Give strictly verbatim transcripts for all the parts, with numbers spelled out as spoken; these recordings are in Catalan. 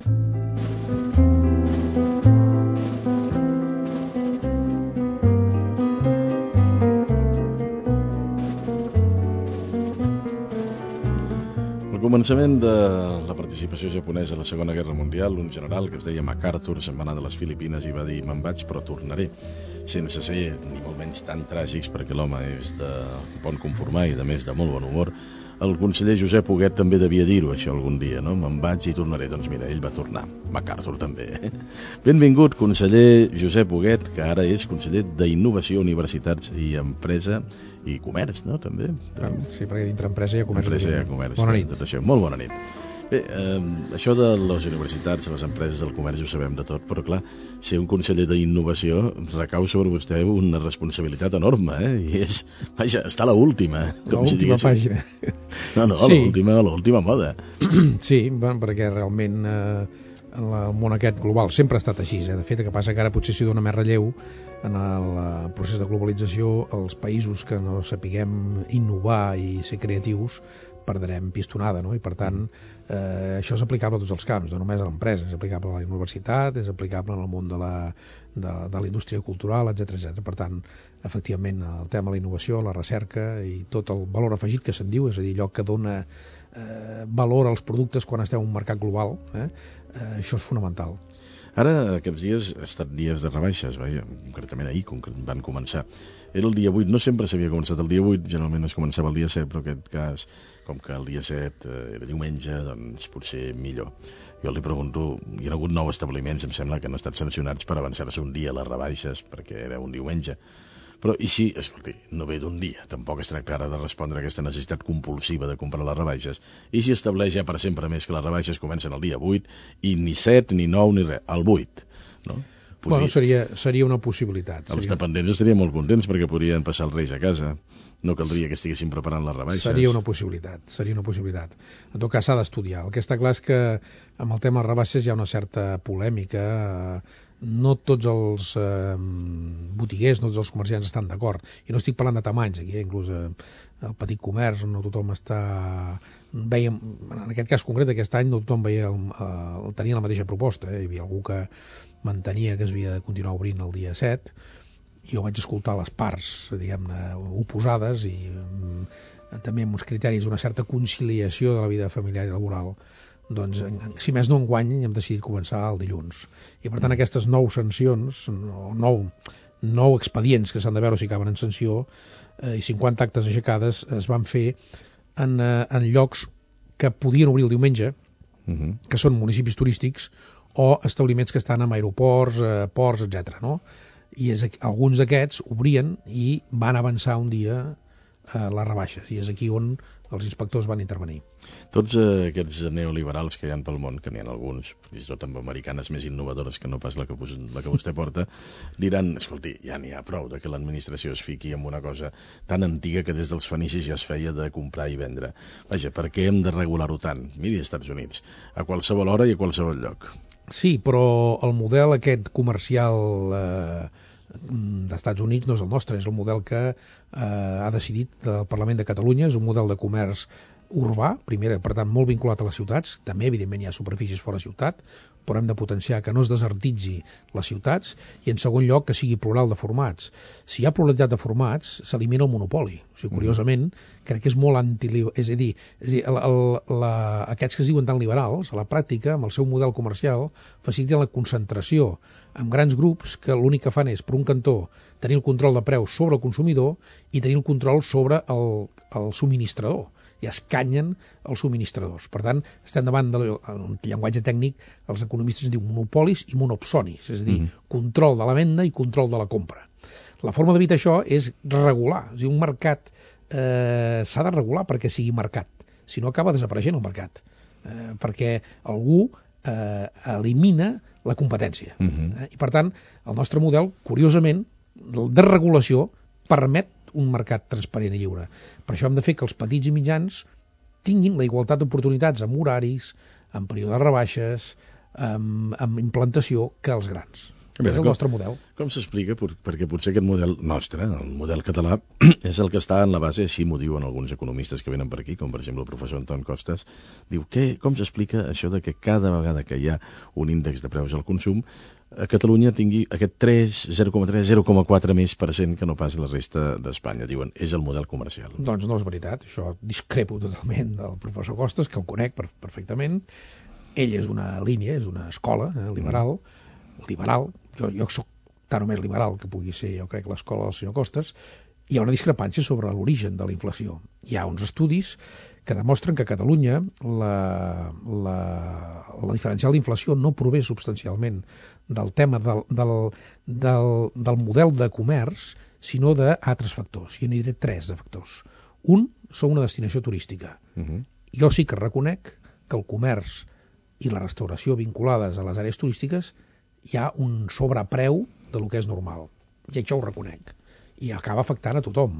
Al començament de la participació japonesa a la Segona Guerra Mundial, un general que es deia MacArthur se'n va anar de les Filipines i va dir: me'n vaig però tornaré, sense ser ni molt menys tan tràgics, perquè l'home és de bon conformar i de més de molt bon humor. El conseller Josep Huguet també devia dir-ho això algun dia, no? Me'n vaig i tornaré. Doncs mira, ell va tornar. MacArthur també. Benvingut, conseller Josep Huguet, que ara és conseller d'Innovació, Universitats i Empresa i Comerç, no? També. Bueno, sí, perquè dintre empresa hi ha comerç. Empresa hi ha comerç. Bona nit. Tot això. Molt bona nit. Bé, eh, això de les universitats, les empreses, el comerç, ho sabem de tot, però clar, ser un conseller d'innovació recau sobre vostè una responsabilitat enorme, eh? I és, vaja, està a l'última. L'última si pàgina. No, no, a sí. l'última, a l'última moda. Sí, bueno, perquè realment eh, en el món aquest global sempre ha estat així, eh? De fet, el que passa que ara potser s'hi dona més relleu en el procés de globalització. Els països que no sapiguem innovar i ser creatius perdrem pistonada, no? I per tant eh, això és aplicable a tots els camps, no només a l'empresa, és aplicable a la universitat, és aplicable en el món de la, de, de la indústria cultural, etcètera, etcètera. Per tant, efectivament, el tema de la innovació, la recerca i tot el valor afegit que se'n diu, és a dir, allò que dona eh, valor als productes quan estem en un mercat global, eh? Eh, això és fonamental. Ara, aquests dies, ha estat dies de rebaixes, vaja, concretament ahir van començar. Era el dia vuit, no sempre s'havia començat el dia vuit, generalment es començava el dia set, però en aquest cas, com que el dia set eh, era diumenge, doncs potser millor. Jo li pregunto, hi ha hagut nou establiments, em sembla que han estat sancionats per avançar-se un dia a les rebaixes, perquè era un diumenge. Però, i si, escolti, no ve d'un dia, tampoc es tracta ara de respondre a aquesta necessitat compulsiva de comprar les rebaixes, i si estableix ja per sempre més que les rebaixes comencen el dia vuit, i ni set, ni nou, ni res, el vuit, no? Pues bueno, seria, seria una possibilitat. Els dependents estarien molt contents perquè podrien passar els Reis a casa, no caldria que estiguessin preparant les rebaixes. Seria una possibilitat, seria una possibilitat. En tot cas s'ha d'estudiar. El que està clar és que amb el tema de rebaixes hi ha una certa polèmica. No tots els eh, botiguers, no tots els comerciants estan d'acord. I no estic parlant de tamanys, aquí inclús eh, el petit comerç, no tothom està... Veiem, en aquest cas concret, aquest any, no tothom veia el, el, tenia la mateixa proposta. Eh? Hi havia algú que mantenia que es havia de continuar obrint el dia set, i jo vaig escoltar les parts, diguem-ne, oposades, i mm, també amb uns criteris d'una certa conciliació de la vida familiar i laboral. Doncs, si més no enguany, hem decidit començar el dilluns. I per tant aquestes nou sancions, nou, nou expedients que s'han de veure si acaben en sanció, eh, i cinquanta actes aixecades es van fer en, eh, en llocs que podien obrir el diumenge, uh-huh. que són municipis turístics o establiments que estan en aeroports, eh, ports, etcètera. No? I és, alguns d'aquests obrien i van avançar un dia eh, les rebaixes, i és aquí on els inspectors van intervenir. Tots eh, aquests neoliberals que hi ha pel món, que n'hi ha alguns, fins i tot amb americanes més innovadores que no pas la que, la que vostè porta, diran, escolti, ja n'hi ha prou de que l'administració es fiqui en una cosa tan antiga que des dels fenicis ja es feia de comprar i vendre. Vaja, per què hem de regular-ho tant? Miri, als Estats Units, a qualsevol hora i a qualsevol lloc. Sí, però el model aquest comercial eh, d'Estats Units no és el nostre, és el model que eh, ha decidit el Parlament de Catalunya, és un model de comerç urbà, primer, per tant, molt vinculat a les ciutats, també, evidentment, hi ha superfícies fora ciutat, però hem de potenciar que no es desertitzi les ciutats, i en segon lloc que sigui plural de formats. Si hi ha pluralitat de formats, s'elimina el monopoli. O sigui, curiosament, crec que és molt antiliberal, és a dir, és a dir el, el, la, aquests que es diuen tan liberals, a la pràctica, amb el seu model comercial, faciliten la concentració amb grans grups que l'únic que fan és, per un cantó, tenir el control de preus sobre el consumidor i tenir el control sobre el, el subministrador. I escanyen els subministradors. Per tant, estem davant del llenguatge tècnic, els economistes diuen monopolis i monopsonis, és a dir, mm-hmm. control de la venda i control de la compra. La forma d'evitar això és regular. És a dir, un mercat eh, s'ha de regular perquè sigui mercat, si no acaba desapareixent el mercat, eh, perquè algú eh, elimina la competència. Mm-hmm. Eh? I per tant, el nostre model, curiosament, de regulació permet un mercat transparent i lliure. Per això hem de fer que els petits i mitjans tinguin la igualtat d'oportunitats amb horaris, amb període de rebaixes, amb, amb implantació, que els grans. és el com, nostre model. Com s'explica? Perquè potser aquest model nostre, el model català, és el que està en la base, així m'ho diuen alguns economistes que venen per aquí, com per exemple el professor Anton Costas, diu, què, com s'explica això de que cada vegada que hi ha un índex de preus al consum, a Catalunya tingui aquest tres, zero coma tres, zero coma quatre més per cent que no pas la resta d'Espanya? Diuen, és el model comercial. Doncs no és veritat, això discrepo totalment del professor Costas, que el conec perfectament. Ell és una línia, és una escola eh, liberal, mm. liberal, jo, jo soc tan o més liberal que pugui ser, jo crec, l'escola del senyor Costas. Hi ha una discrepància sobre l'origen de la inflació. Hi ha uns estudis que demostren que a Catalunya la, la, la diferencial d'inflació no prové substancialment del tema del, del, del, del model de comerç, sinó d'altres factors. I n'hi diré tres de factors. Un, som una destinació turística. Uh-huh. Jo sí que reconec que el comerç i la restauració vinculades a les àrees turístiques hi ha un sobrepreu de lo que és normal. I això ho reconec. I acaba afectant a tothom.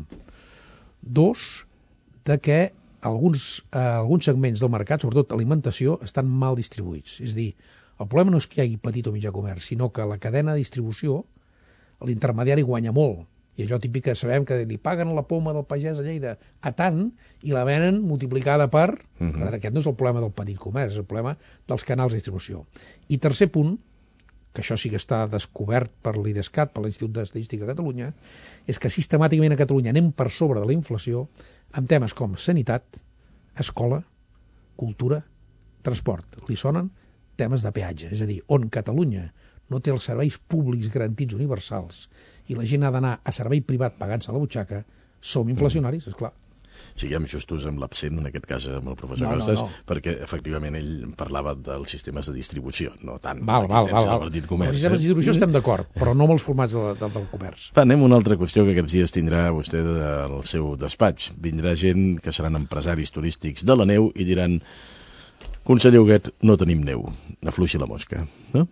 Dos, de que alguns, eh, alguns segments del mercat, sobretot alimentació, estan mal distribuïts. És a dir, el problema no és que hi hagi petit o mitjà comerç, sinó que la cadena de distribució, l'intermediari guanya molt. I allò típic que sabem que li paguen la poma del pagès a Lleida a tant i la venen multiplicada per... Uh-huh. Aquest no és el problema del petit comerç, és el problema dels canals de distribució. I tercer punt, que això sí que està descobert per l'IDESCAT, per l'Institut d'Estadística de Catalunya, és que sistemàticament a Catalunya anem per sobre de la inflació amb temes com sanitat, escola, cultura, transport. Li sonen temes de peatge, és a dir, on Catalunya no té els serveis públics garantits universals i la gent ha d'anar a servei privat pagant-se a la butxaca, som inflacionaris, és clar. Siguem justos amb l'absent, en aquest cas amb el professor no, Costas, no, no. perquè efectivament ell parlava dels sistemes de distribució, no tant val, val, val, val. del petit comerç. Els sistemes de distribució estem d'acord, però no amb els formats de, de, del comerç. Va, anem a una altra qüestió que aquests dies tindrà vostè al seu despatx. Vindrà gent que seran empresaris turístics de la neu i diran, conseller Huguet, no tenim neu, afluixi la mosca, no?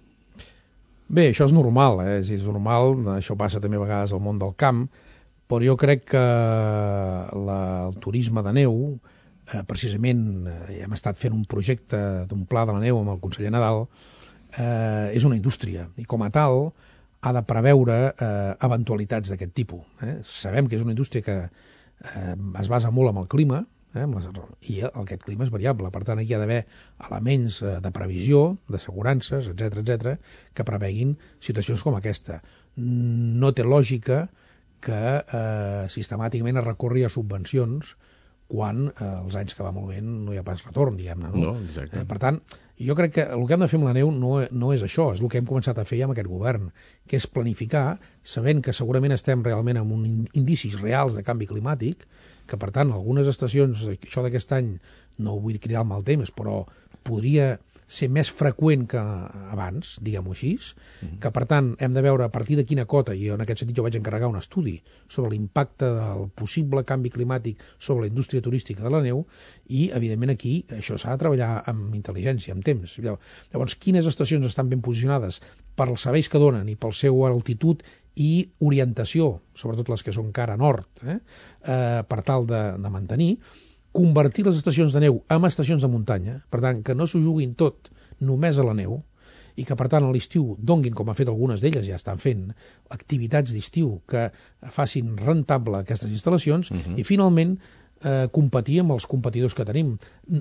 Bé, això és normal, eh? és normal, això passa també a vegades al món del camp, però jo crec que la, el turisme de neu, eh, precisament eh, hem estat fent un projecte d'un pla de la neu amb el conseller Nadal, eh, és una indústria i com a tal ha de preveure eh, eventualitats d'aquest tipus. Eh? Sabem que és una indústria que eh, es basa molt en el clima, eh, amb les, i aquest clima és variable, per tant aquí hi ha d'haver elements eh, de previsió, d'assegurances, etcètera, etcètera, que preveguin situacions com aquesta. No té lògica que eh, sistemàticament es recorri a subvencions quan eh, els anys que va molt bé no hi ha pas retorn, diguem-ne. No? No, exacte. Eh, per tant, jo crec que el que hem de fer amb la neu no, no és això, és el que hem començat a fer ja amb aquest govern, que és planificar, sabent que segurament estem realment amb un indicis reals de canvi climàtic, que per tant algunes estacions, això d'aquest any, no vull cridar el mal temps, però podria ser més freqüent que abans, diguem-ho així, mm-hmm. que per tant hem de veure a partir de quina cota, i en aquest sentit jo vaig encarregar un estudi sobre l'impacte del possible canvi climàtic sobre la indústria turística de la neu, i evidentment aquí això s'ha de treballar amb intel·ligència, amb temps. Llavors, quines estacions estan ben posicionades per als serveis que donen i pel seu altitud i orientació, sobretot les que són cara nord, eh? Eh, per tal de, de mantenir, convertir les estacions de neu en estacions de muntanya, per tant, que no s'ho juguin tot només a la neu, i que per tant a l'estiu donguin, com ha fet algunes d'elles, ja estan fent activitats d'estiu que facin rentable aquestes instal·lacions, uh-huh. i finalment eh, competir amb els competidors que tenim.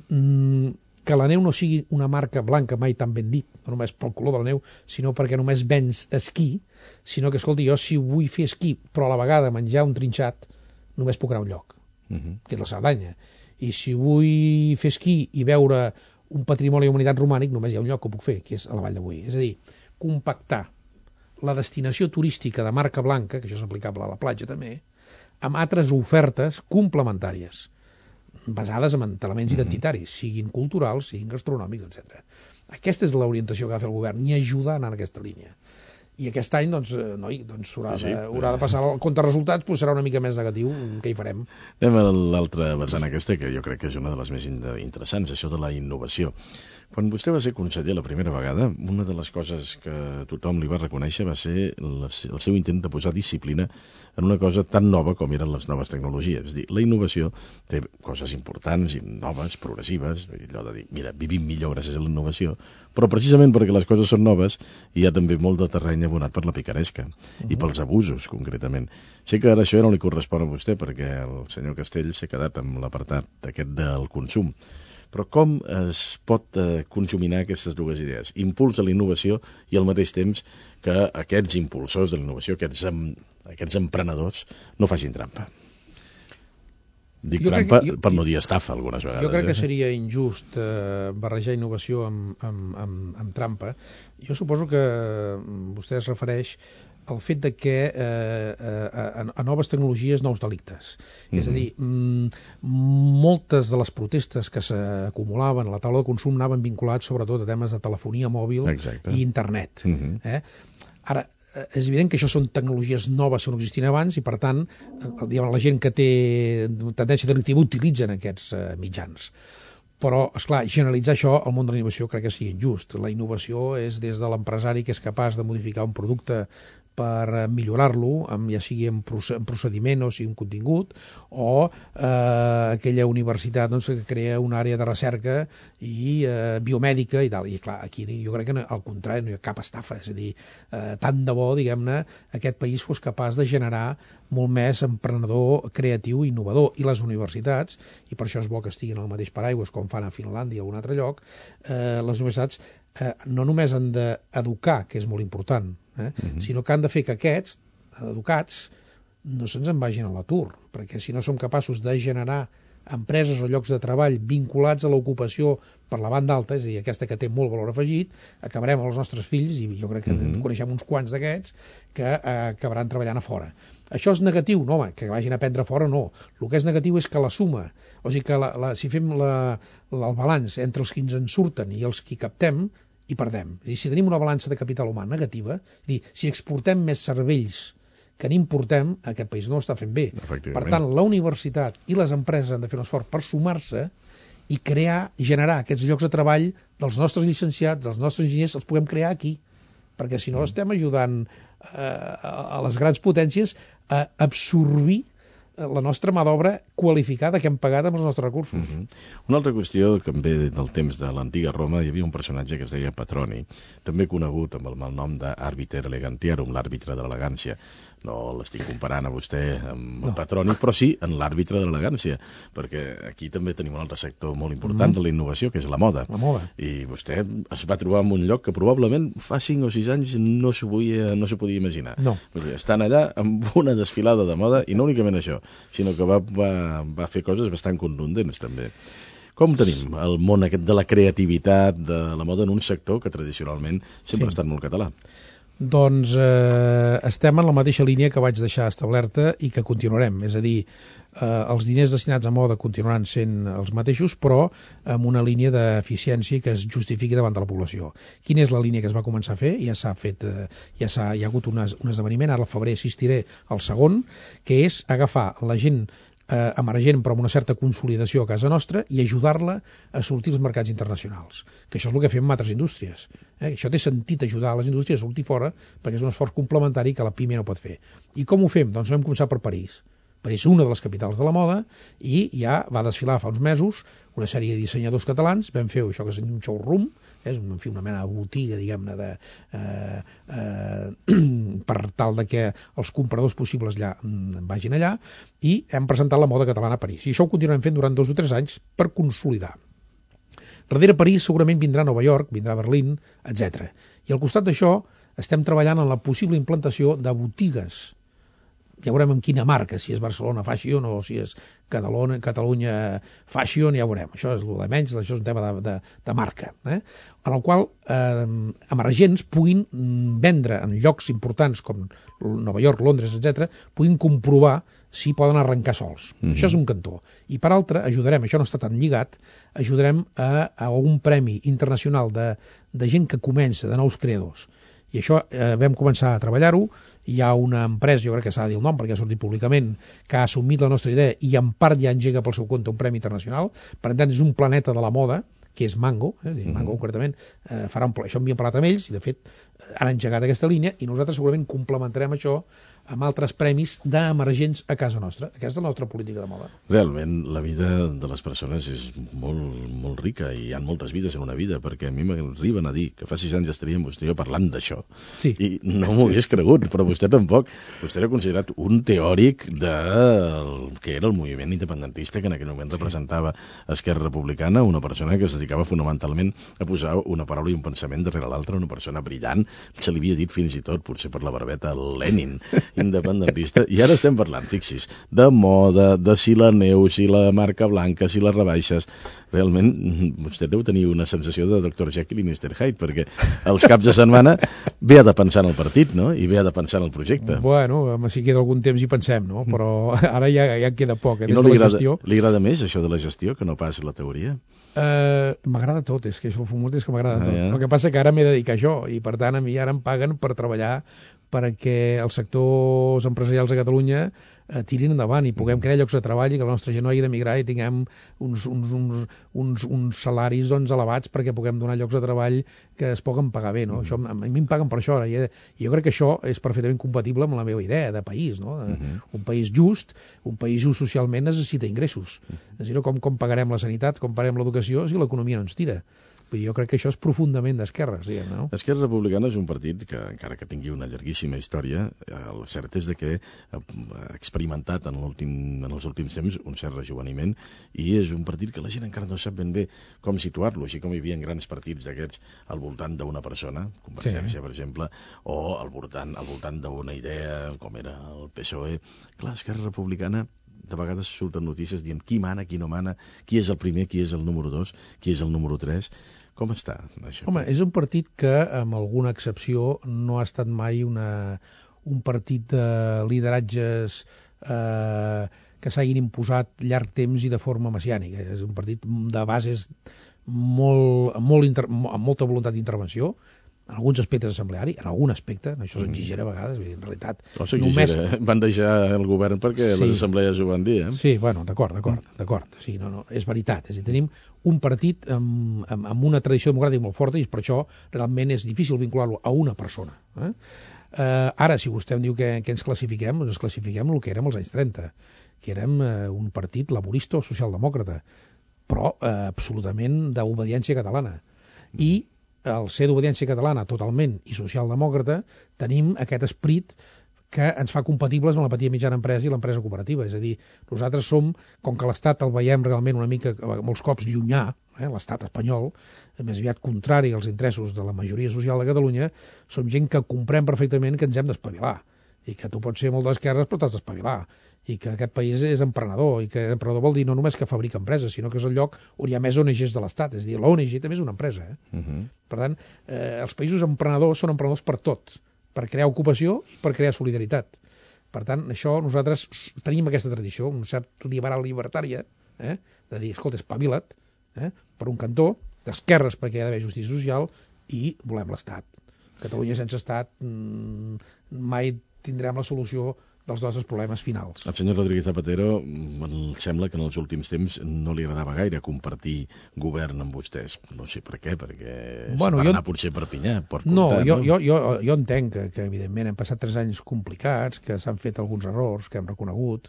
Mm, que la neu no sigui una marca blanca mai tan ben dit, no només pel color de la neu, sinó perquè només vens esquí, sinó que, escolti, jo si vull fer esquí, però a la vegada menjar un trinxat, només puc anar a un lloc, uh-huh. que és la Cerdanya. I si vull fer esquí i veure un patrimoni de la humanitat romànic, només hi ha un lloc que ho puc fer, que és a la Vall de Boí. És a dir, compactar la destinació turística de marca blanca, que això és aplicable a la platja també, amb altres ofertes complementàries, basades en elements identitaris, siguin culturals, siguin gastronòmics, etcètera. Aquesta és l'orientació que ha de fer el govern, i ajudar a anar en aquesta línia. I aquest any, doncs, noi, doncs haurà, sí, sí. De, haurà de passar el compte resultats, doncs serà una mica més negatiu, què hi farem? Anem a l'altra vessant aquesta, que jo crec que és una de les més interessants, això de la innovació. Quan vostè va ser conseller la primera vegada, una de les coses que tothom li va reconèixer va ser el seu intent de posar disciplina en una cosa tan nova com eren les noves tecnologies. És a dir, la innovació té coses importants i noves, progressives, allò de dir, mira, vivim millor gràcies a la innovació, però precisament perquè les coses són noves hi ha també molt de terreny a abonat per la picaresca uh-huh. i pels abusos, concretament. Sé que ara això ja no li correspon a vostè, perquè el senyor Castell s'ha quedat amb l'apartat aquest del consum. Però com es pot eh, conjuminar aquestes dues idees? Impuls a la innovació i al mateix temps que aquests impulsors de la innovació, aquests, em, aquests emprenedors, no facin trampa. Dic jo trampa que, jo, per no dir estafa algunes vegades. Jo crec eh? que seria injust eh, barrejar innovació amb, amb, amb, amb trampa. Jo suposo que vostè es refereix al fet de que eh, a, a noves tecnologies, nous delictes. Mm-hmm. És a dir, m- moltes de les protestes que s'acumulaven a la taula de consum anaven vinculats sobretot a temes de telefonia mòbil Exacte. I internet. Mm-hmm. Eh? Ara, és evident que això són tecnologies noves que no existien abans i, per tant, diguem, la gent que té tendència delictiva utilitzen aquests eh, mitjans. Però, esclar, generalitzar això al món de la innovació crec que sigui injust. La innovació és des de l'empresari que és capaç de modificar un producte per millorar-lo, ja sigui en procediment o sigui un contingut, o eh, aquella universitat doncs, que crea una àrea de recerca i eh, biomèdica i tal. I clar, aquí jo crec que no, al contrari no hi ha cap estafa, és a dir, eh, tant de bo, diguem-ne, aquest país fos capaç de generar molt més emprenedor creatiu i innovador. I les universitats, i per això és bo que estiguin al mateix paraigües com fan a Finlàndia o a un altre lloc, eh, les universitats eh, no només han d'educar, que és molt important, eh, uh-huh. sinó que han de fer que aquests, educats, no se'ns en vagin a l'atur, perquè si no som capaços de generar empreses o llocs de treball vinculats a l'ocupació per la banda alta, és a dir, aquesta que té molt valor afegit, acabarem amb els nostres fills, i jo crec que mm-hmm. coneixem uns quants d'aquests, que eh, acabaran treballant a fora. Això és negatiu? No, home, que vagin a aprendre fora, no. El que és negatiu és que la suma, o sigui que la, la, si fem la, la, el balanç entre els que ens en surten i els que captem, hi perdem. És a dir, si tenim una balança de capital humà negativa, és a dir, si exportem més cervells que n'importem, aquest país no ho està fent bé. Per tant, la universitat i les empreses han de fer un esforç per sumar-se i crear, generar aquests llocs de treball dels nostres llicenciats, dels nostres enginyers, els puguem crear aquí. Perquè si no estem ajudant eh, a les grans potències a absorbir la nostra mà d'obra qualificada que hem pagat amb els nostres recursos. Uh-huh. Una altra qüestió que em ve del temps de l'antiga Roma, hi havia un personatge que es deia Petroni, també conegut amb el malnom d'Arbiter Elegantiarum, l'àrbitre de l'elegància. No l'estic comparant a vostè amb no. Petroni, però sí en l'àrbitre de l'elegància, perquè aquí també tenim un altre sector molt important mm. de la innovació, que és la moda. La moda. I vostè es va trobar en un lloc que probablement fa cinc o sis anys no s'ho podia, no s'ho podia imaginar. No. Estan allà amb una desfilada de moda, i no únicament això, sinó que va, va, va fer coses bastant contundents també. Com tenim el món aquest de la creativitat, de la moda en un sector que tradicionalment sempre sí. ha estat molt català? Doncs eh, estem en la mateixa línia que vaig deixar establerta i que continuarem, és a dir, eh, els diners destinats a moda continuaran sent els mateixos, però amb una línia d'eficiència que es justifiqui davant de la població. Quina és la línia que es va començar a fer? Ja s'ha fet, eh, ja s'ha, hi ha hagut un, es, un esdeveniment, ara al febrer assistiré al segon, que és agafar la gent eh, emergent però amb una certa consolidació a casa nostra i ajudar-la a sortir als mercats internacionals, que això és el que fem amb altres indústries. Eh? Això té sentit ajudar les indústries a sortir fora perquè és un esforç complementari que la PIME no pot fer. I com ho fem? Doncs vam començar per París. París és una de les capitals de la moda i ja va desfilar fa uns mesos una sèrie de dissenyadors catalans, vam fer això que és un showroom, és en fi, una mena de botiga, diguem-ne, de, eh, eh, per tal de que els compradors possibles allà vagin allà, i hem presentat la moda catalana a París. I això ho continuem fent durant dos o tres anys per consolidar. Darrere París segurament vindrà Nova York, vindrà Berlín, etcètera. I al costat d'això estem treballant en la possible implantació de botigues. Ja veurem en quina marca, si és Barcelona Fashion o si és Catalunya, Catalunya Fashion, ja veurem. Això és el de menys, això és un tema de, de, de marca. Eh? En el qual eh, emergents puguin vendre en llocs importants com Nova York, Londres, etcètera, puguin comprovar si poden arrencar sols. Mm-hmm. Això és un cantó. I per altre, ajudarem, això no està tan lligat, ajudarem a, a un premi internacional de, de gent que comença, de nous creadors. I això eh, vam començar a treballar-ho, hi ha una empresa, jo crec que s'ha de dir el nom perquè ha sortit públicament, que ha assumit la nostra idea i en part ja engega pel seu compte un premi internacional. Per tant, és un planeta de la moda que és Mango, eh? És a dir, Mango concretament, eh, farà un pla, això m'hi hem parlat amb ells, i de fet han engegat aquesta línia, i nosaltres segurament complementarem això amb altres premis d'emergents a casa nostra. Aquesta és la nostra política de moda. Realment, la vida de les persones és molt, molt rica, i hi ha moltes vides en una vida, perquè a mi m'arriben a dir que fa sis anys estaríem vostè i jo parlant d'això. Sí. I no m'ho hagués cregut, però vostè tampoc. Vostè era considerat un teòric del que era el moviment independentista que en aquell moment sí. representava Esquerra Republicana, una persona que es dedicava fonamentalment a posar una paraula i un pensament darrere l'altra, una persona brillant, se li havia dit fins i tot, potser per la barbeta, Lenin, independentista, i ara estem parlant, fixis, de moda, de si la neu, si la marca blanca, si les rebaixes. Realment, vostè deu tenir una sensació de doctor Jekyll i mister Hyde, perquè els caps de setmana ve a de pensar en el partit, no? I ve a de pensar en el projecte. Bueno, si queda algun temps hi pensem, no? Però ara ja, ja queda poc. Eh? I no li agrada, li agrada més això de la gestió que no pas la teoria? Uh, m'agrada tot, és que això fumut és que m'agrada ah, tot. Ja. El que passa que ara m'he de dedicar a això, i per tant a mi ara em paguen per treballar perquè els sectors empresarials a Catalunya eh, tirin endavant i puguem crear llocs de treball i que la nostra gent no hagi d'emigrar i tinguem uns, uns, uns, uns, uns salaris doncs, elevats perquè puguem donar llocs de treball que es puguen pagar bé. No? Mm. Això, a mi em paguen per això. I, i jo crec que això és perfectament compatible amb la meva idea de país. No? Mm -hmm. Un país just, un país just socialment necessita ingressos. Mm -hmm. És a dir, com, com pagarem la sanitat, com pagarem l'educació si l'economia no ens tira. Jo crec que això és profundament d'esquerres, diguem, no? Esquerra Republicana és un partit que, encara que tingui una llarguíssima història, el cert és de que ha experimentat en, en els últims temps un cert rejoveniment, i és un partit que la gent encara no sap ben bé com situar-lo, així com hi havia grans partits d'aquests al voltant d'una persona, Convergència, sí. per exemple, o al voltant, al voltant d'una idea, com era el P S O E. Clar, Esquerra Republicana de vegades surten notícies dient qui mana, qui no mana, qui és el primer, qui és el número dos, qui és el número tres. Com està això? Home, és un partit que, amb alguna excepció, no ha estat mai una, un partit de lideratges eh, que s'hagin imposat llarg temps i de forma messiànica. És un partit de bases molt, molt inter, amb molta voluntat d'intervenció, en alguns aspectes assembleari, en algun aspecte, això s'exigera a vegades, en realitat... O s'exigera, només... van deixar el govern perquè sí. les assemblees ho van dir, eh? Sí, bueno, d'acord, d'acord, d'acord. Sí, no, no, és veritat. És a dir, tenim un partit amb, amb, amb una tradició democràtica molt forta i per això realment és difícil vincular-lo a una persona. Eh? Eh, ara, si vostè em diu que, que ens classifiquem, doncs ens classifiquem el que érem als anys trenta, que érem eh, un partit laborista o socialdemòcrata, però eh, absolutament d'obediència catalana. I al ser d'obediència catalana totalment i socialdemòcrata, tenim aquest esperit que ens fa compatibles amb la petita i mitjana empresa i l'empresa cooperativa. És a dir, nosaltres som, com que l'Estat el veiem realment una mica, molts cops llunyà, eh, l'Estat espanyol, més aviat contrari als interessos de la majoria social de Catalunya, som gent que comprem perfectament que ens hem d'espavilar, i que tu pots ser molt d'esquerres però t'has d'espavilar, i que aquest país és emprenedor, i que emprenedor vol dir no només que fabrica empreses, sinó que és el lloc on hi ha més O N Ges de l'Estat. És a dir, l'O N G també és una empresa. Eh? Uh -huh. Per tant, eh, els països emprenedors són emprenedors per tot, per crear ocupació i per crear solidaritat. Per tant, això nosaltres tenim aquesta tradició, un cert liberal llibertària, eh? de dir, escolta, espavila't, eh? per un cantó, d'esquerres perquè hi ha d'haver justícia social, i volem l'Estat. Catalunya sense Estat mmm, mai tindrem la solució dels nostres problemes finals. El senyor Rodríguez Zapatero, em sembla que en els últims temps no li agradava gaire compartir govern amb vostès. No sé per què, perquè bueno, va jo... anar potser per Perpinyà. Per comptar, no, jo, no? Jo, jo, jo entenc que, que evidentment hem passat tres anys complicats, que s'han fet alguns errors, que hem reconegut,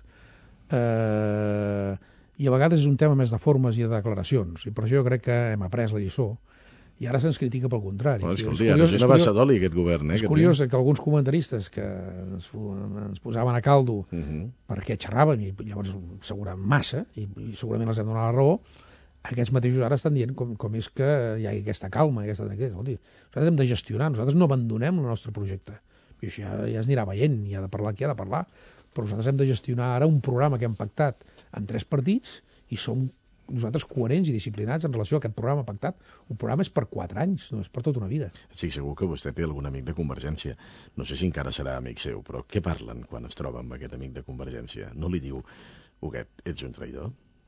eh, i a vegades és un tema més de formes i de declaracions, i per això jo crec que hem après la lliçó. I ara se'ns critica pel contrari. Bueno, escolti, ara és una bassa d'oli aquest govern. Eh, és curiós que, que alguns comentaristes que ens, ens posaven a caldo uh -huh. perquè xerraven i llavors segurament massa, i, i segurament els hem donat la raó, aquests mateixos ara estan dient com, com és que hi ha aquesta calma, aquesta tranquil·litat. Nosaltres hem de gestionar, nosaltres no abandonem el nostre projecte. I això ja, ja es anirà veient, hi ha de parlar qui ha de parlar, però nosaltres hem de gestionar ara un programa que hem pactat amb tres partits i som nosaltres coherents i disciplinats en relació a aquest programa pactat. Un programa és per quatre anys, no és per tota una vida. Sí, segur que vostè té algun amic de Convergència. No sé si encara serà amic seu, però què parlen quan es troba amb aquest amic de Convergència? No li diu, Huguet, ets un traïdor?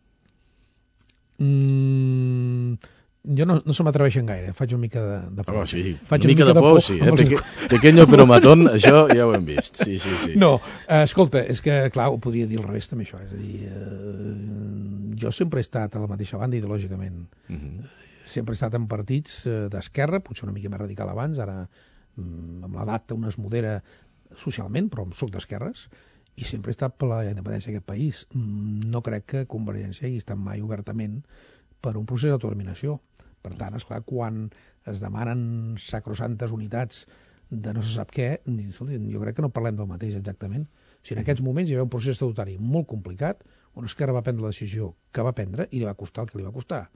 Mm, jo no, no se m'atreveixen gaire, faig una mica de, de por. Oh, sí, faig una, una mica, mica de por, por sí. Eh? Els... Pequeño però matón, això ja ho hem vist. Sí, sí, sí. No, eh, escolta, és que, clar, ho podria dir al revés també, això. És a dir, eh, jo sempre he estat a la mateixa banda ideològicament. Uh -huh. sempre he estat en partits d'esquerra, potser una mica més radical abans, ara amb l'edat un es modera socialment, però soc d'esquerres, i sempre he estat per la independència d'aquest país. No crec que Convergència hagi estat mai obertament per un procés d'autodeterminació. Per tant, esclar, quan es demanen sacrosantes unitats de no se sap què, jo crec que no parlem del mateix exactament. O sigui, en aquests moments hi havia un procés estatutari molt complicat, on Esquerra va prendre la decisió que va prendre i li va costar el que li va costar.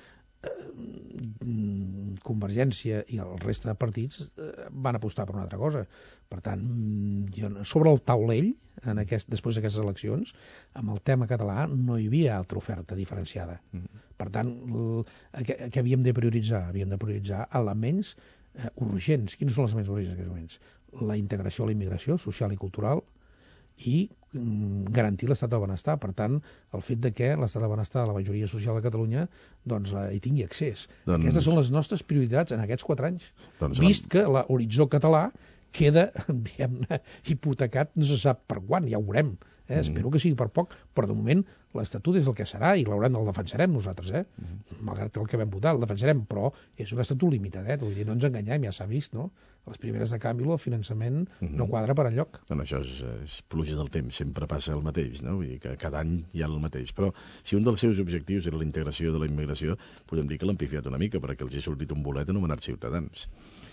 Convergència i el reste de partits van apostar per una altra cosa. Per tant, jo, sobre el taulell, en aquest, després d'aquestes eleccions, amb el tema català no hi havia altra oferta diferenciada. Per tant, què, què havíem de prioritzar? Havíem de prioritzar elements eh, urgents. Quins són els elements urgents en aquests moments? La integració a la immigració social i cultural i garantir l'estat del benestar. Per tant, el fet de que l'estat del benestar de la majoria social de Catalunya doncs, hi tingui accés. Doncs... Aquestes són les nostres prioritats en aquests quatre anys. Doncs... Vist que l'horitzó català queda, diguem-ne, hipotecat, no se sap per quan, ja ho veurem. Eh? Mm. Espero que sigui per poc, però de moment l'Estatut és el que serà i l'haurem el defensarem nosaltres, eh? Mm. Malgrat el que vam votar, el defensarem, però és un Estatut limitat, vull dir, no ens enganyem, ja s'ha vist, no? Les primeres de canvi, el finançament mm-hmm. no quadra per enlloc. Bueno, això és, és pluja del temps, sempre passa el mateix, no? Vull dir que cada any hi ha el mateix, però si un dels seus objectius era la integració de la immigració, podem dir que l'han pifiat una mica, perquè els hi ha sortit un bolet anomenat Ciutadans.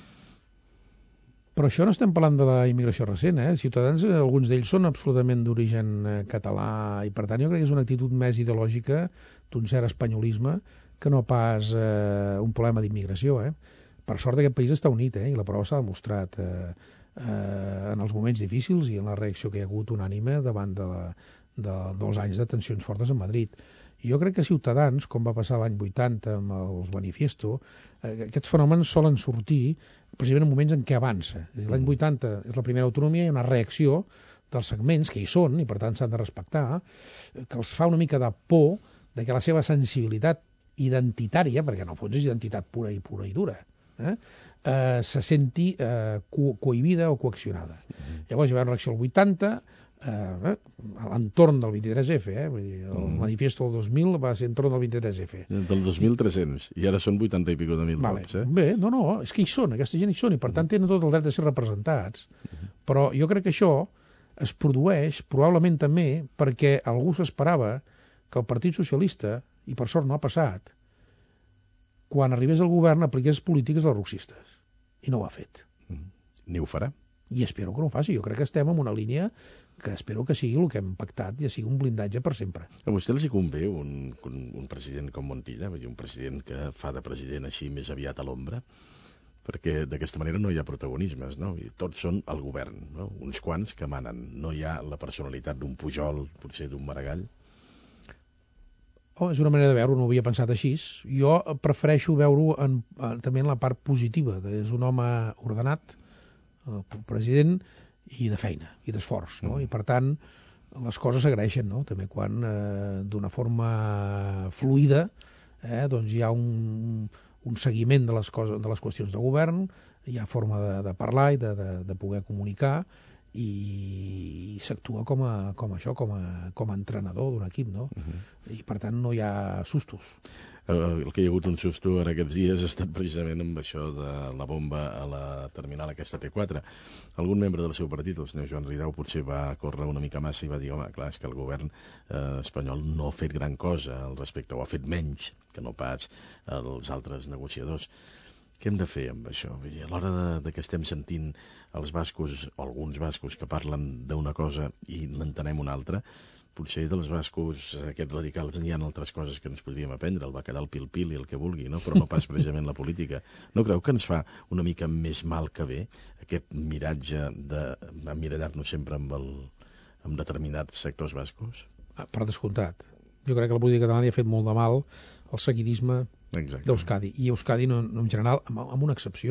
Però això no estem parlant de la immigració recent, eh? Ciutadans, alguns d'ells són absolutament d'origen català i per tant jo crec que és una actitud més ideològica d'un cert espanyolisme que no pas eh, un problema d'immigració, eh? Per sort aquest país està unit, eh? I la prova s'ha demostrat eh, eh, en els moments difícils i en la reacció que hi ha hagut unànime davant de, la, de dels anys de tensions fortes a Madrid. I jo crec que Ciutadans, com va passar l'any vuitanta amb els Manifiesto, eh, aquests fenòmens solen sortir precisament en moments en què avança. L'any vuitanta és la primera autonomia, hi ha una reacció dels segments que hi són, i per tant s'han de respectar, que els fa una mica de por de que la seva sensibilitat identitària, perquè en el fons és identitat pura i pura i dura, eh, eh, se senti eh, co cohibida o coaccionada. Mm-hmm. Llavors hi va haver una reacció al vuitanta, eh, a l'entorn del vint-i-tres efe, eh? Vull dir, el mm. Manifiesto del dos mil va ser entorn del vint-i-tres efe. Del dos mil tres-cents, i ara són vuitanta i pico de mil vale. vots, eh? Bé, no, no, és que hi són, aquesta gent hi són, i per tant tenen tot el dret de ser representats. Mm. Però jo crec que això es produeix probablement també perquè algú s'esperava que el Partit Socialista, i per sort no ha passat, quan arribés al govern apliqués polítiques dels roxistes. I no ho ha fet. Mm. Ni ho farà. I espero que no ho faci. Jo crec que estem en una línia que espero que sigui el que hem pactat i sigui un blindatge per sempre. A vostè els hi convé un, un, un president com Montilla, vull dir, un president que fa de president així més aviat a l'ombra? Perquè d'aquesta manera no hi ha protagonismes, no? I tots són el govern, no? Uns quants que manen. No hi ha la personalitat d'un Pujol, potser d'un Maragall. Oh, és una manera de veure-ho, no ho havia pensat així. Jo prefereixo veure-ho en, en, també en la part positiva. És un home ordenat, el president, i de feina, i d'esforç, no? Mm. I per tant les coses s'agraeixen, no? També quan eh, d'una forma fluida eh, doncs hi ha un, un seguiment de les, coses, de les qüestions de govern, hi ha forma de, de parlar i de, de, de poder comunicar i, i s'actua com a, com a això, com a, com a entrenador d'un equip, no? Uh-huh. I per tant no hi ha sustos. El que hi ha hagut un susto en aquests dies ha estat precisament amb això de la bomba a la terminal aquesta T quatre. Algun membre del seu partit, el senyor Joan Ridao, potser va córrer una mica massa i va dir, home, clar, és que el govern eh, espanyol no ha fet gran cosa al respecte, o ha fet menys que no pas els altres negociadors. Què hem de fer amb això? Vull dir, a l'hora de, de que estem sentint els bascos, o alguns bascos, que parlen d'una cosa i n'entenem una altra, potser dels bascos aquests radicals hi ha altres coses que ens podríem aprendre, el bacallà, el pil-pil i el que vulgui, no? Però no pas precisament la política. No creu que ens fa una mica més mal que bé aquest miratge d'emmirallar-nos sempre amb, el, amb determinats sectors bascos? Ah, per descomptat. Jo crec que la política catalana hi ha fet molt de mal el seguidisme d'Euskadi. I Euskadi, no, no, en general, amb, amb una excepció,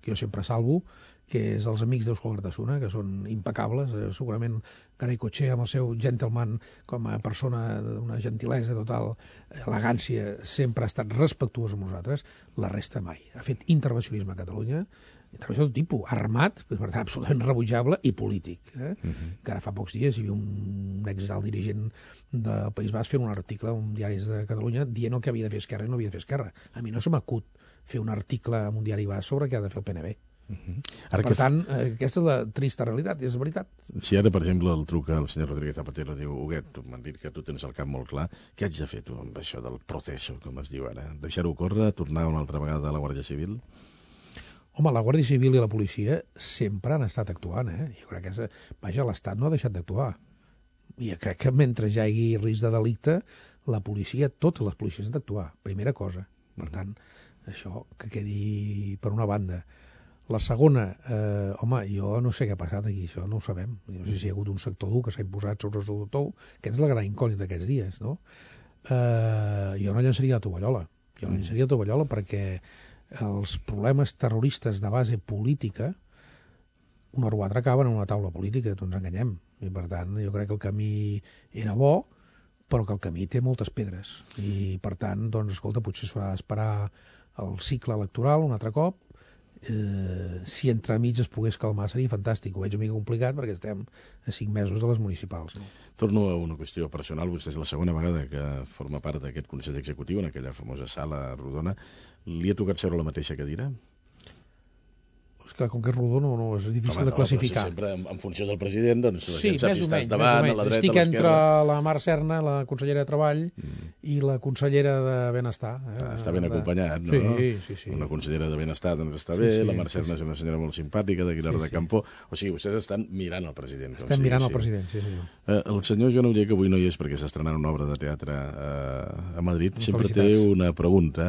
que jo sempre salvo, que és els amics d'Euskal Gartasuna, que són impecables. Eh, segurament Garay Cotxe, amb el seu gentleman, com a persona d'una gentilesa total, elegància, sempre ha estat respectuós amb nosaltres. La resta mai. Ha fet intervencionisme a Catalunya, intervenció de tot tipus, armat, per tant, absolutament rebutjable, i polític. Eh? Uh-huh. Que ara fa pocs dies hi havia un exalt dirigent del País Basc fent un article en un diari de Catalunya dient el que havia de fer Esquerra i no havia de fer Esquerra. A mi no se m'acut fer un article en un diari basc sobre què ha de fer el P N B. Uh-huh. Ara per que... tant, eh, aquesta és la trista realitat, és veritat. Si ara, per exemple, el truca el senyor Rodríguez Zapatero i diu: Huguet, m'han dit que tu tens el cap molt clar, què haig de fer tu amb això del proceso, com es diu ara? Deixar-ho córrer, tornar una altra vegada a la Guàrdia Civil? Home, la Guàrdia Civil i la policia sempre han estat actuant, eh? Jo crec que, és... vaja, l'Estat no ha deixat d'actuar. I crec que mentre hi hagi risc de delicte, la policia, totes les policies han d'actuar, primera cosa. Per tant, això que quedi per una banda. La segona, eh, home, jo no sé què ha passat aquí, això no ho sabem. Jo no sé si hi ha hagut un sector dur que s'ha imposat sobre el sector tou, que és la gran incògnita d'aquests dies, no? Eh, jo no llançaria la tovallola. Jo no llançaria la tovallola perquè els problemes terroristes de base política, un o altre acaben en una taula política, no ens enganyem. I per tant, jo crec que el camí era bo, però que el camí té moltes pedres. I per tant, doncs, escolta, potser s'haurà d'esperar el cicle electoral un altre cop. Eh, si entre mig es pogués calmar seria fantàstic. Ho veig una mica complicat perquè estem a cinc mesos de les municipals, no? Torno a una qüestió personal. Vostè és la segona vegada que forma part d'aquest Consell Executiu, en aquella famosa sala rodona. Li ha tocat seure a la mateixa cadira? És que com que és rodó no, no és difícil Home, de classificar. No, sempre en, en funció del president, doncs la sí, gent sap si estàs menys, davant, a la dreta, estic a l'esquerra. entre la Mar Serna, la consellera de Treball, mm. i la consellera de Benestar. Eh? Ah, està ben acompanyat, no? Sí, sí, sí. Una consellera de Benestar doncs està bé, sí, sí, la Mar Serna sí, sí. és una senyora molt simpàtica, d'Aguilar sí, sí. de Campo. O sigui, vostès estan mirant el president. Estem sigui, mirant sí. el president, sí, senyor. Eh, el senyor Joan Oller, que avui no hi és perquè s'estrenarà una obra de teatre eh, a Madrid, Molt sempre felicitats. té una pregunta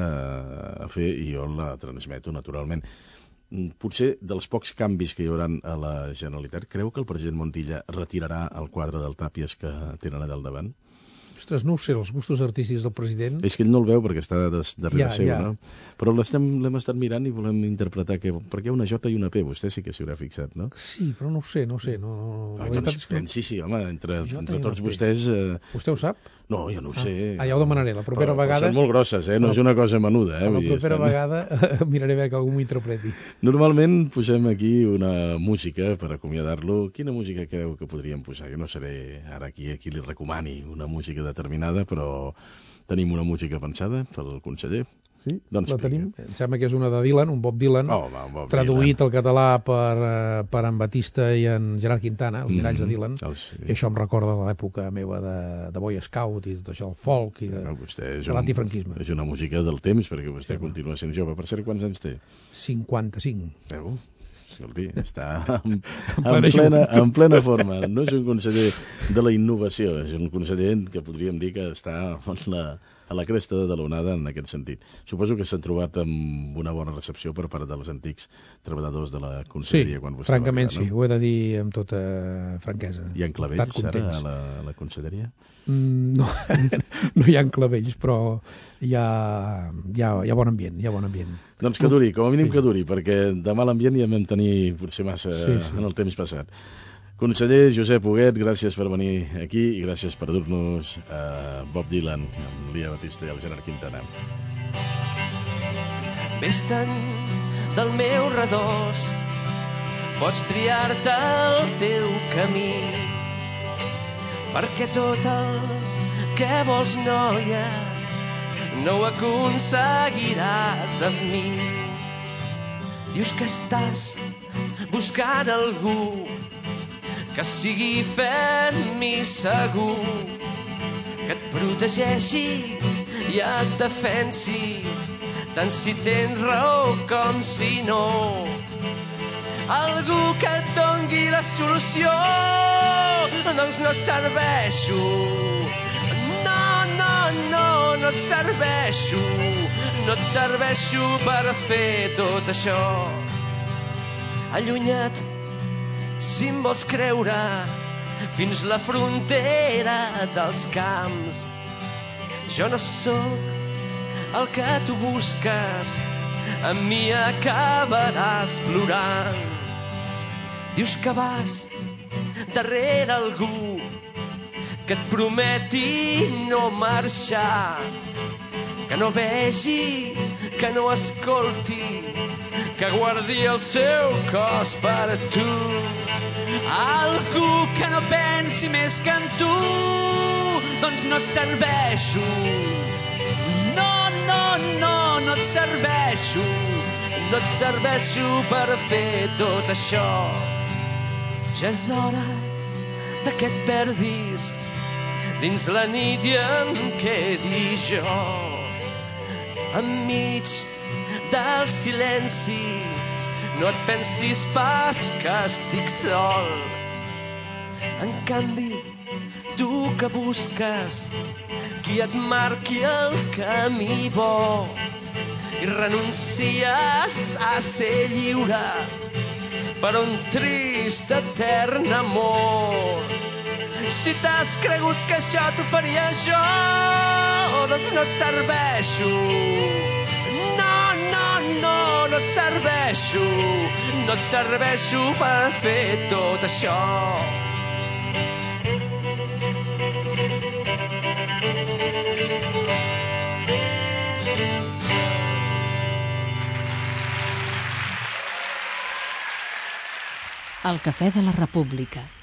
a fer i jo la transmeto naturalment. Potser dels pocs canvis que hi haurà a la Generalitat, creu que el president Montilla retirarà el quadre del Tàpies que tenen allà al davant? Ostres, no ho sé, els gustos artístics del president... És que ell no el veu perquè està des, darrere ja, seu, ja. no? Però l'hem estat mirant i volem interpretar que... perquè hi ha una J i una P, vostè sí que s'hi haurà fixat, no? Sí, però no ho sé, no ho sé. No, no, ah, doncs és que... pensi, sí, home, entre, entre tots vostès... Eh... Vostè ho sap? No, jo no ho ah. sé. Ah, ja ho demanaré, la propera però, vegada... Però són molt grosses, eh? No és una cosa menuda, eh? La propera estan... vegada miraré bé que algú m'ho interpreti. Normalment posem aquí una música per acomiadar-lo. Quina música creu que podríem posar? Jo no seré ara aquí a qui li recomani una música determinada, però tenim una música pensada pel conseller. Sí, doncs la tenim. Em sembla que és una de Dylan, un Bob Dylan, oh, va, Bob traduït Dylan. al català per, per en Batista i en Gerard Quintana, els miralls mm, de Dylan. Els, sí. I això em recorda l'època meva de, de Boy Scout i tot això, el folk i de, no, de un, l'antifranquisme. És una música del temps, perquè vostè sí, continua sent jove. Per cert, quants anys té? cinquanta-cinc. Veu? Escolti, està en, en, plena, en plena forma. No és un conseller de la innovació, és un conseller que podríem dir que està en la, a la cresta de l'onada en aquest sentit. Suposo que s'ha trobat amb una bona recepció per part dels antics treballadors de la conselleria. Sí, quan vostè francament va arribar, no? sí, ho he de dir amb tota franquesa. Hi ha clavells ara a la, a la conselleria? Mm, no, no hi ha clavells, però hi ha, hi, ha, hi ha bon ambient, hi ha bon ambient. Doncs que duri, com a mínim sí. que duri, perquè de mal ambient ja vam tenir potser massa sí, sí. en el temps passat. Conseller Josep Huguet, gràcies per venir aquí i gràcies per dur-nos a Bob Dylan amb l'Ia Batista i el Gerard Quintana. Vés-te'n del meu redós, pots triar-te el teu camí, perquè tot el que vols, noia, no ho aconseguiràs amb mi. Dius que estàs buscant algú que sigui ferm i segur, que et protegeixi i et defensi, tant si tens raó com si no. Algú que et dongui la solució, doncs no et serveixo. No, no, no, no et serveixo. No et serveixo per fer tot això. Allunya't, si em vols creure, fins la frontera dels camps. Jo no sóc el que tu busques, amb mi acabaràs plorant. Dius que vas darrere algú que et prometi no marxar, que no vegi, que no escolti, que guardi el seu cos per tu. Algú que no pensi més que en tu, doncs no et serveixo. No, no, no, no et serveixo. No et serveixo per fer tot això. Ja és hora de que et perdis dins la nit i em quedi jo enmig del silenci. No et pensis pas que estic sol. En canvi, tu que busques qui et marqui el camí bo i renuncies a ser lliure per un trist etern amor. Si t'has cregut que això t'ho faria jo, doncs no et serveixo. No, no, no, no et serveixo. No et serveixo per fer tot això. El Cafè de la República.